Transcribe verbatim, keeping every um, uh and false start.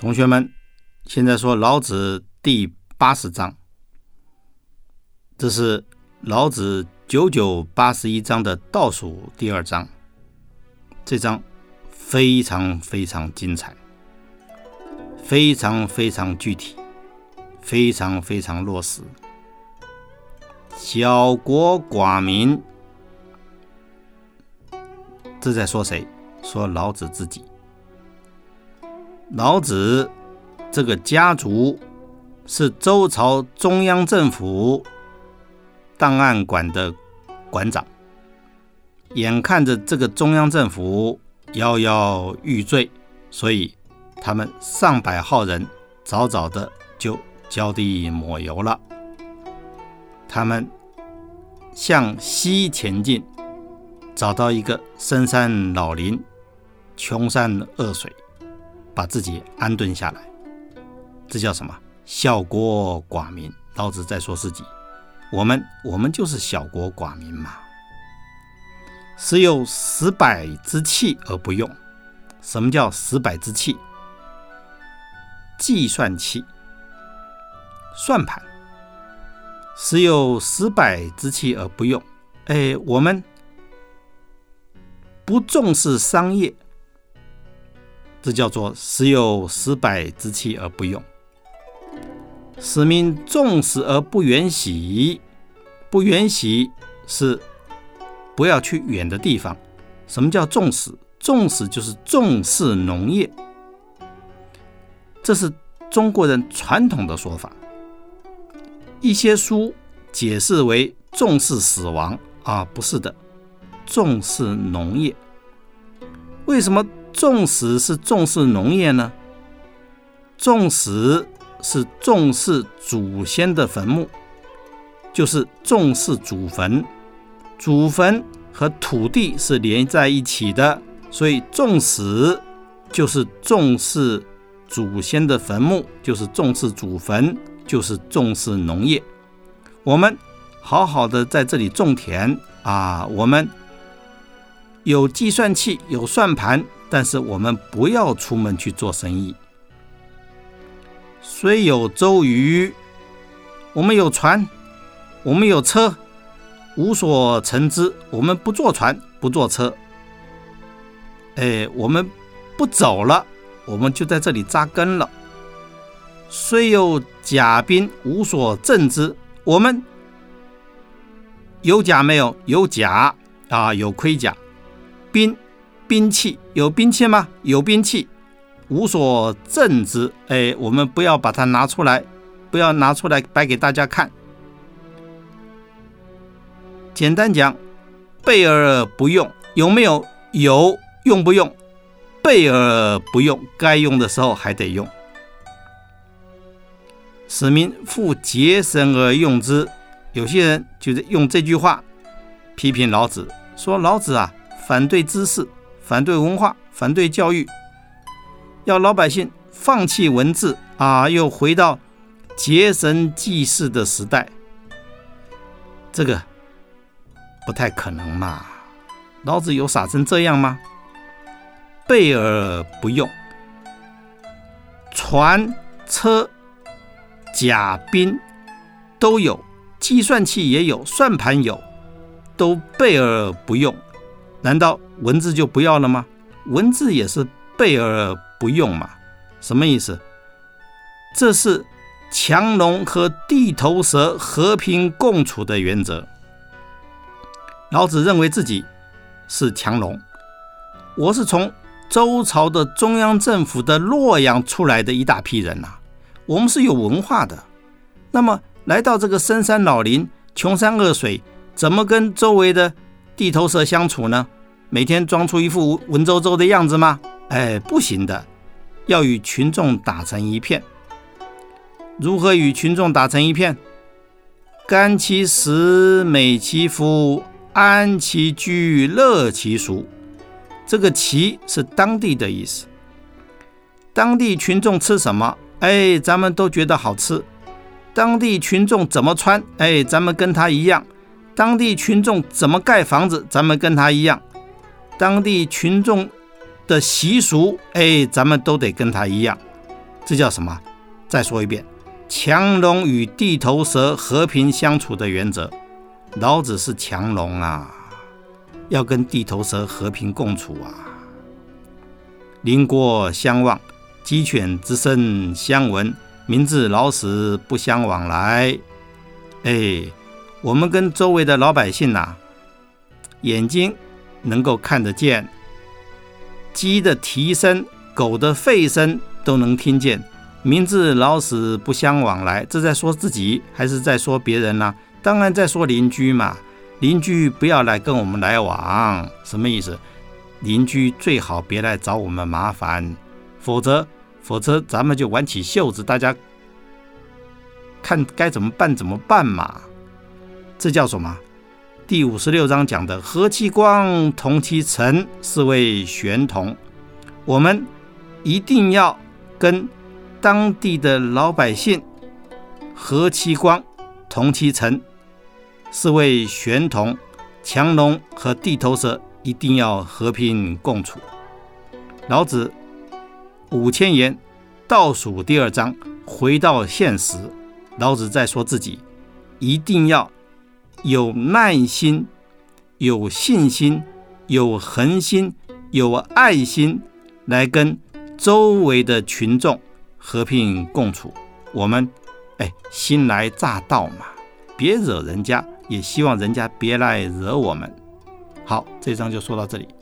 同学们，现在说老子第八十章，这是老子九九八十一章的倒数第二章。这章非常非常精彩，非常非常具体，非常非常落实。小国寡民，这在说谁？说老子自己。老子这个家族是周朝中央政府档案馆的馆长，眼看着这个中央政府摇摇欲坠，所以他们上百号人早早的就浇地抹油了。他们向西前进，找到一个深山老林，穷山恶水，把自己安顿下来。这叫什么？小国寡民。老子在说自己，我们我们就是小国寡民嘛。时有十百之器而不用。什么叫十百之器？计算器、算盘。时有十百之器而不用。哎，我们不重视商业，这叫做时有十百之器而不用。使民重视而不远徙。不远徙是不要去远的地方。什么叫重视？重视就是重视农业，这是中国人传统的说法。一些书解释为重视死亡啊，不是的，重视农业。为什么重视是重视农业呢？重视是重视祖先的坟墓，就是重视祖坟。祖坟和土地是连在一起的，所以重视就是重视祖先的坟墓，就是重视祖坟，就是重视农业。我们好好的在这里种田啊，我们有计算器，有算盘，但是我们不要出门去做生意。虽有舟舆，我们有船，我们有车，无所乘之。我们不坐船，不坐车，哎，我们不走了，我们就在这里扎根了。虽有甲兵，无所振之。我们有甲没有？有甲啊，有盔甲。兵，兵器，有兵器吗？有兵器。无所振之，哎，我们不要把它拿出来，不要拿出来摆给大家看。简单讲，备而不用，有没有？有，用不用？备而不用，该用的时候还得用。使民复节省而用之。有些人就是用这句话批评老子，说老子啊，反对知识，反对文化，反对教育，要老百姓放弃文字啊，又回到节省济世的时代。这个不太可能嘛，老子有傻成这样吗？备而不用，船、车、甲、兵都有，计算器也有，算盘有，都备而不用。难道文字就不要了吗？文字也是备而不用嘛。什么意思？这是强龙和地头蛇和平共处的原则。老子认为自己是强龙，我是从周朝的中央政府的洛阳出来的一大批人啊，我们是有文化的。那么来到这个深山老林，穷山恶水，怎么跟周围的地头蛇相处呢？每天装出一副文绉绉的样子吗？哎，不行的，要与群众打成一片。如何与群众打成一片？甘其食，美其服，安其居，乐其俗。这个其是当地的意思，当地群众吃什么，哎，咱们都觉得好吃。当地群众怎么穿，哎，咱们跟他一样。当地群众怎么盖房子，咱们跟他一样。当地群众的习俗，哎，咱们都得跟他一样。 这叫什么？再说一遍，强龙与地头蛇和平相处的原则。老子是强龙啊，要跟地头蛇和平共处啊。邻国相望，鸡犬之声相闻，民至老死不相往来。哎，我们跟周围的老百姓啊，眼睛能够看得见，鸡的啼声、狗的吠声都能听见，民至老死不相往来，这在说自己还是在说别人呢、啊？当然在说邻居嘛，邻居不要来跟我们来往，什么意思？邻居最好别来找我们麻烦，否则否则咱们就挽起袖子，大家看该怎么办怎么办嘛。这叫什么？第五十六章讲的和其光，同其尘，是谓玄同。我们一定要跟当地的老百姓和其光，同其尘，是谓玄同。强龙和地头蛇一定要和平共处。老子五千言倒数第二章，回到现实，老子在说自己一定要有耐心、有信心、有恒心、有爱心，来跟周围的群众和平共处。我们哎，新来乍到嘛，别惹人家，也希望人家别来惹我们。好，这一章就说到这里。